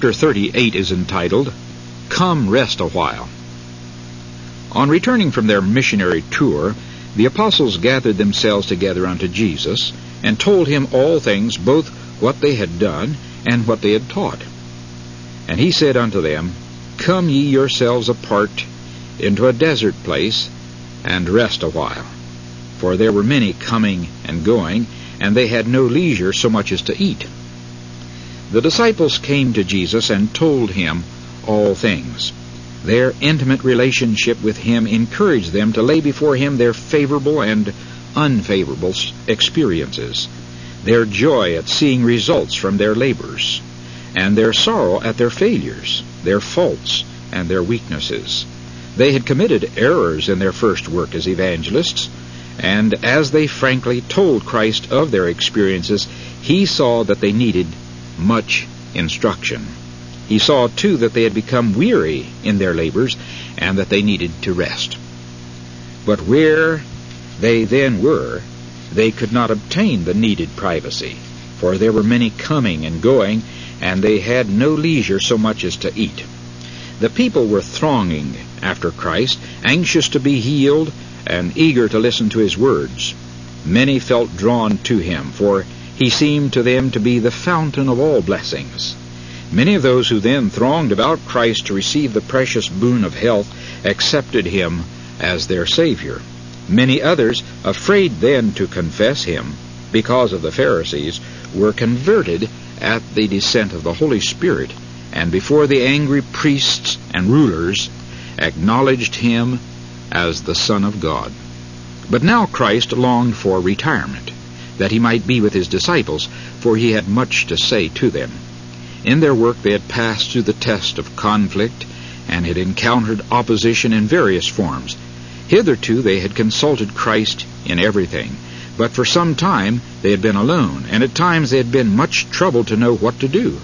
Chapter 38 is entitled, Come Rest a While. On returning from their missionary tour, the apostles gathered themselves together unto Jesus, and told him all things, both what they had done and what they had taught. And he said unto them, Come ye yourselves apart into a desert place, and rest a while. For there were many coming and going, and they had no leisure so much as to eat. The disciples came to Jesus and told him all things. Their intimate relationship with him encouraged them to lay before him their favorable and unfavorable experiences, their joy at seeing results from their labors, and their sorrow at their failures, their faults, and their weaknesses. They had committed errors in their first work as evangelists, and as they frankly told Christ of their experiences, he saw that they needed much instruction. He saw, too, that they had become weary in their labors, and that they needed to rest. But where they then were, they could not obtain the needed privacy, for there were many coming and going, and they had no leisure so much as to eat. The people were thronging after Christ, anxious to be healed, and eager to listen to his words. Many felt drawn to him, for he seemed to them to be the fountain of all blessings. Many of those who then thronged about Christ to receive the precious boon of health accepted him as their Savior. Many others, afraid then to confess him because of the Pharisees, were converted at the descent of the Holy Spirit, and before the angry priests and rulers acknowledged him as the Son of God. But now Christ longed for retirement, that he might be with his disciples, for he had much to say to them. In their work they had passed through the test of conflict, and had encountered opposition in various forms. Hitherto they had consulted Christ in everything, but for some time they had been alone, and at times they had been much troubled to know what to do.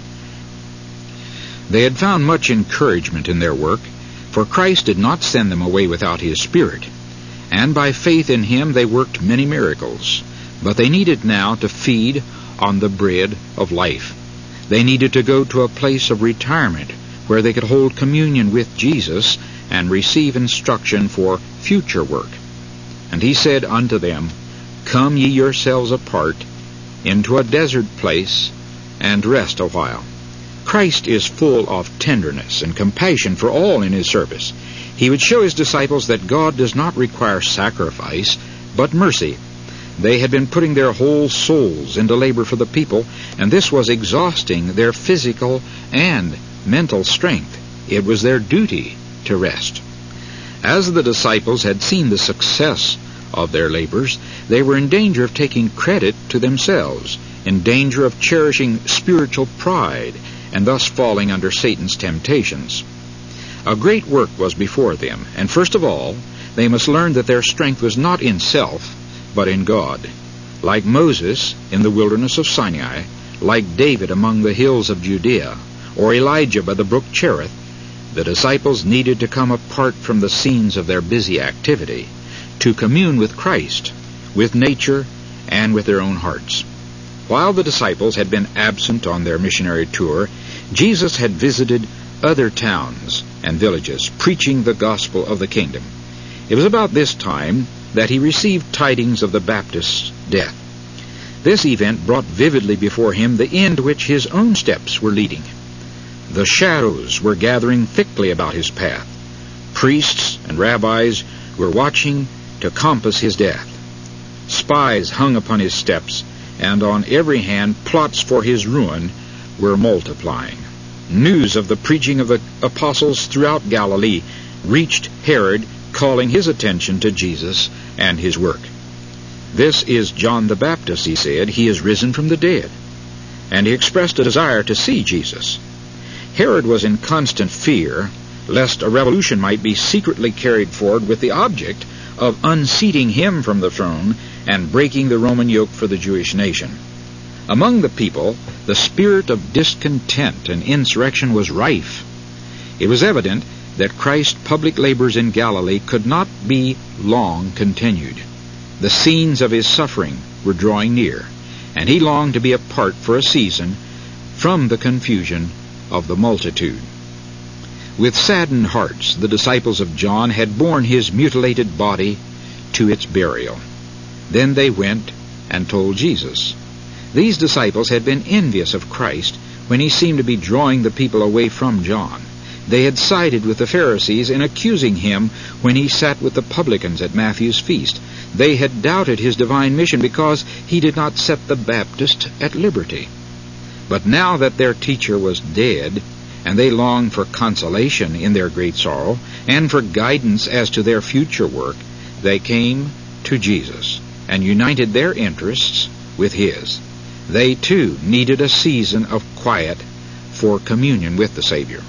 They had found much encouragement in their work, for Christ did not send them away without his Spirit, and by faith in him they worked many miracles. But they needed now to feed on the bread of life. They needed to go to a place of retirement where they could hold communion with Jesus and receive instruction for future work. And he said unto them, Come ye yourselves apart into a desert place, and rest a while. Christ is full of tenderness and compassion for all in his service. He would show his disciples that God does not require sacrifice, but mercy. They had been putting their whole souls into labor for the people, and this was exhausting their physical and mental strength. It was their duty to rest. As the disciples had seen the success of their labors, they were in danger of taking credit to themselves, in danger of cherishing spiritual pride, and thus falling under Satan's temptations. A great work was before them, and first of all, they must learn that their strength was not in self, but in God. Like Moses in the wilderness of Sinai, like David among the hills of Judea, or Elijah by the brook Cherith, the disciples needed to come apart from the scenes of their busy activity, to commune with Christ, with nature, and with their own hearts. While the disciples had been absent on their missionary tour, Jesus had visited other towns and villages, preaching the gospel of the kingdom. It was about this time that he received tidings of the Baptist's death. This event brought vividly before him the end to which his own steps were leading. The shadows were gathering thickly about his path. Priests and rabbis were watching to compass his death. Spies hung upon his steps, and on every hand plots for his ruin were multiplying. News of the preaching of the apostles throughout Galilee reached Herod, calling his attention to Jesus and his work. This is John the Baptist, he said. He is risen from the dead. And he expressed a desire to see Jesus. Herod was in constant fear lest a revolution might be secretly carried forward with the object of unseating him from the throne and breaking the Roman yoke for the Jewish nation. Among the people, the spirit of discontent and insurrection was rife. It was evident that Christ's public labors in Galilee could not be long continued. The scenes of his suffering were drawing near, and he longed to be apart for a season from the confusion of the multitude. With saddened hearts, the disciples of John had borne his mutilated body to its burial. Then they went and told Jesus. These disciples had been envious of Christ when he seemed to be drawing the people away from John. They had sided with the Pharisees in accusing him when he sat with the publicans at Matthew's feast. They had doubted his divine mission because he did not set the Baptist at liberty. But now that their teacher was dead, and they longed for consolation in their great sorrow, and for guidance as to their future work, they came to Jesus and united their interests with his. They too needed a season of quiet for communion with the Savior.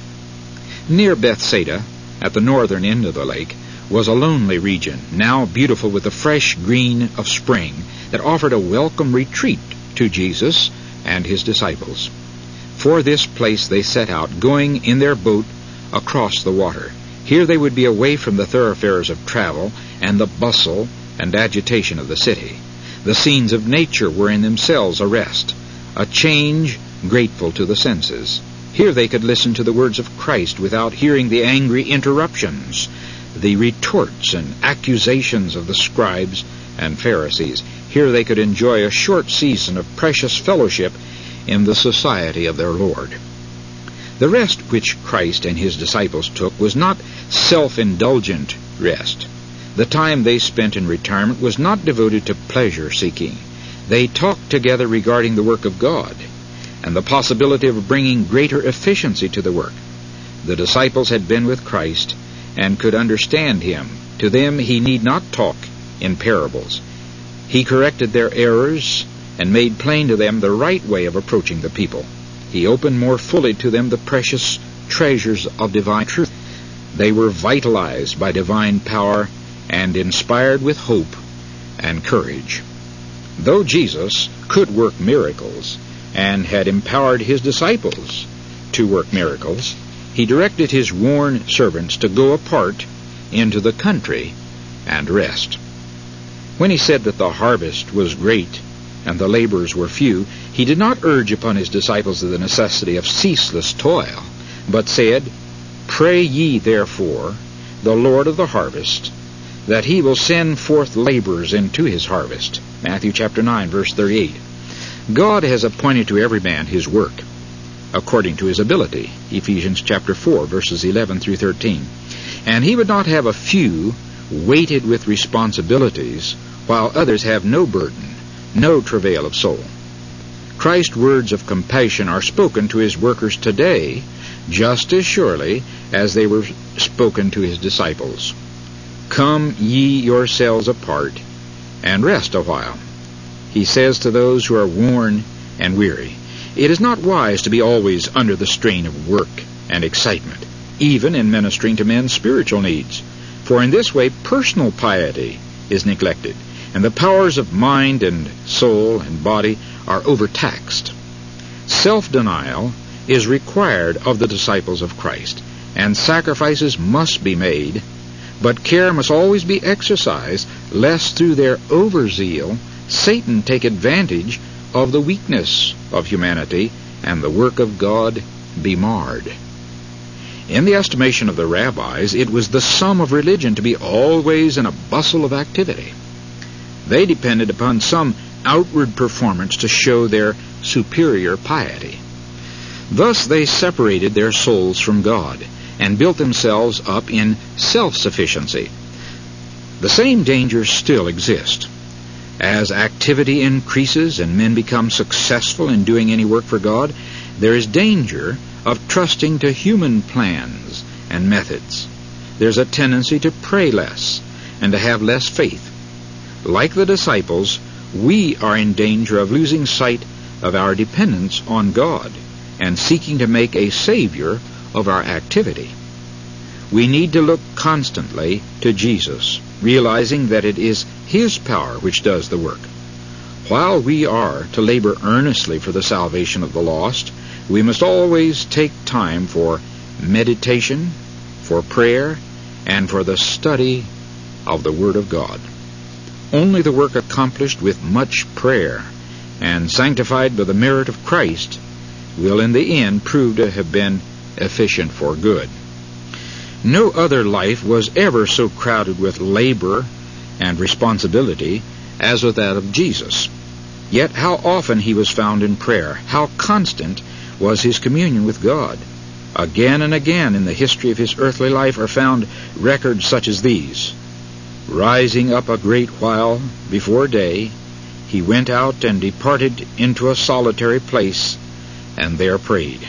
Near Bethsaida, at the northern end of the lake, was a lonely region, now beautiful with the fresh green of spring, that offered a welcome retreat to Jesus and his disciples. For this place they set out, going in their boat across the water. Here they would be away from the thoroughfares of travel and the bustle and agitation of the city. The scenes of nature were in themselves a rest, a change grateful to the senses. Here they could listen to the words of Christ without hearing the angry interruptions, the retorts and accusations of the scribes and Pharisees. Here they could enjoy a short season of precious fellowship in the society of their Lord. The rest which Christ and his disciples took was not self-indulgent rest. The time they spent in retirement was not devoted to pleasure-seeking. They talked together regarding the work of God and the possibility of bringing greater efficiency to the work. The disciples had been with Christ and could understand him. To them he need not talk in parables. He corrected their errors and made plain to them the right way of approaching the people. He opened more fully to them the precious treasures of divine truth. They were vitalized by divine power and inspired with hope and courage. Though Jesus could work miracles and had empowered his disciples to work miracles, he directed his worn servants to go apart into the country and rest. When he said that the harvest was great and the laborers were few, he did not urge upon his disciples the necessity of ceaseless toil, but said, "Pray ye therefore the Lord of the harvest, that he will send forth laborers into his harvest." Matthew chapter 9, verse 38. God has appointed to every man his work, according to his ability. Ephesians chapter 4, verses 11 through 13. And he would not have a few weighted with responsibilities, while others have no burden, no travail of soul. Christ's words of compassion are spoken to his workers today, just as surely as they were spoken to his disciples. "Come ye yourselves apart, and rest a while," he says to those who are worn and weary. It is not wise to be always under the strain of work and excitement, even in ministering to men's spiritual needs, for in this way personal piety is neglected, and the powers of mind and soul and body are overtaxed. Self-denial is required of the disciples of Christ, and sacrifices must be made, but care must always be exercised, lest through their overzeal Satan take advantage of the weakness of humanity and the work of God be marred. In the estimation of the rabbis, it was the sum of religion to be always in a bustle of activity. They depended upon some outward performance to show their superior piety. Thus they separated their souls from God and built themselves up in self-sufficiency. The same dangers still exist. As activity increases and men become successful in doing any work for God, there is danger of trusting to human plans and methods. There's a tendency to pray less and to have less faith. Like the disciples, we are in danger of losing sight of our dependence on God and seeking to make a Savior of our activity. We need to look constantly to Jesus, realizing that it is His power which does the work. While we are to labor earnestly for the salvation of the lost, we must always take time for meditation, for prayer, and for the study of the Word of God. Only the work accomplished with much prayer and sanctified by the merit of Christ will in the end prove to have been efficient for good. No other life was ever so crowded with labor and responsibility as with that of Jesus. Yet how often he was found in prayer, how constant was his communion with God. Again and again in the history of his earthly life are found records such as these. Rising up a great while before day, he went out and departed into a solitary place, and there prayed.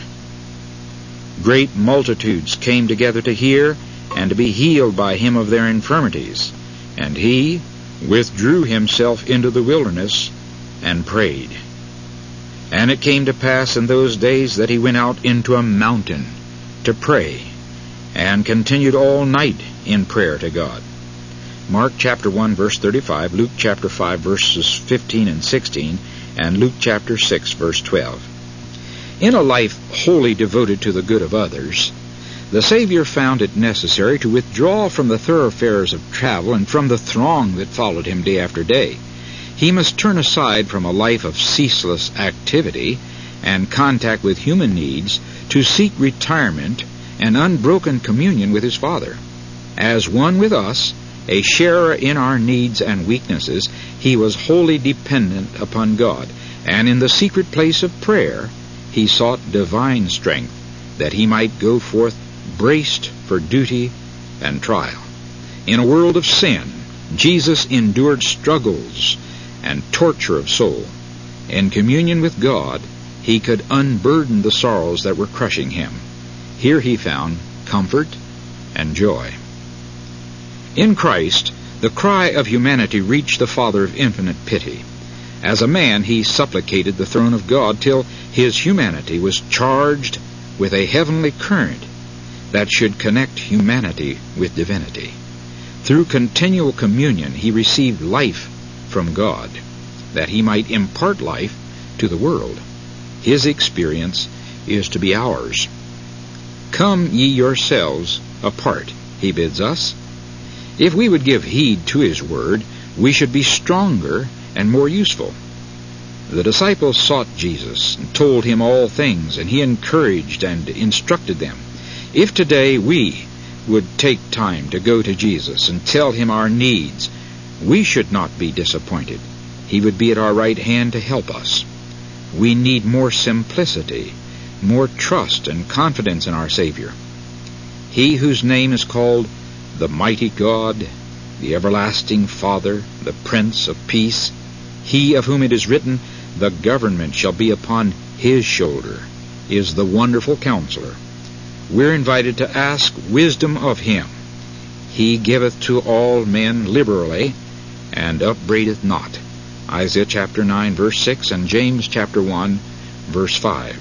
Great multitudes came together to hear and to be healed by him of their infirmities, and he withdrew himself into the wilderness and prayed. And it came to pass in those days that he went out into a mountain to pray, and continued all night in prayer to God. Mark chapter 1 verse 35, Luke chapter 5 verses 15 and 16, and Luke chapter 6 verse 12. In a life wholly devoted to the good of others, the Savior found it necessary to withdraw from the thoroughfares of travel and from the throng that followed him day after day. He must turn aside from a life of ceaseless activity and contact with human needs to seek retirement and unbroken communion with his Father. As one with us, a sharer in our needs and weaknesses, he was wholly dependent upon God, and in the secret place of prayer he sought divine strength that he might go forth braced for duty and trial. In a world of sin, Jesus endured struggles and torture of soul. In communion with God, he could unburden the sorrows that were crushing him. Here he found comfort and joy. In Christ, the cry of humanity reached the Father of infinite pity. As a man, he supplicated the throne of God till his humanity was charged with a heavenly current that should connect humanity with divinity. Through continual communion, he received life from God, that he might impart life to the world. His experience is to be ours. Come ye yourselves apart, he bids us. If we would give heed to his word, we should be stronger and more useful. The disciples sought Jesus and told him all things, and he encouraged and instructed them. If today we would take time to go to Jesus and tell him our needs, we should not be disappointed. He would be at our right hand to help us. We need more simplicity, more trust and confidence in our Savior. He whose name is called the mighty God, the everlasting Father, the Prince of Peace, he of whom it is written, the government shall be upon his shoulder, is the wonderful Counselor. We're invited to ask wisdom of him. He giveth to all men liberally, and upbraideth not. Isaiah chapter 9 verse 6 and James chapter 1 verse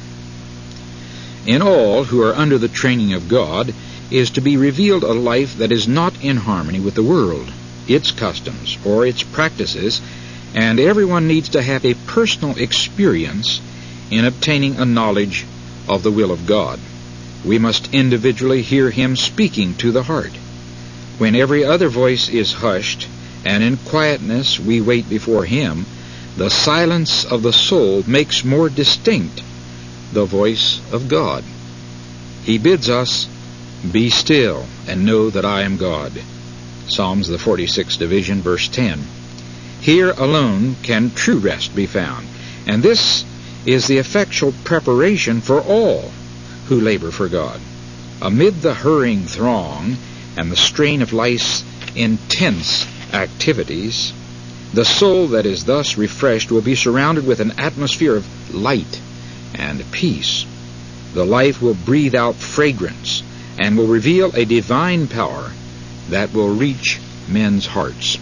5. In all who are under the training of God is to be revealed a life that is not in harmony with the world, its customs, or its practices, and everyone needs to have a personal experience in obtaining a knowledge of the will of God. We must individually hear him speaking to the heart. When every other voice is hushed, and in quietness we wait before him, the silence of the soul makes more distinct the voice of God. He bids us, be still and know that I am God. Psalms the 46th division, verse 10. Here alone can true rest be found, and this is the effectual preparation for all who labor for God. Amid the hurrying throng and the strain of life's intense activities, the soul that is thus refreshed will be surrounded with an atmosphere of light and peace. The life will breathe out fragrance and will reveal a divine power that will reach men's hearts.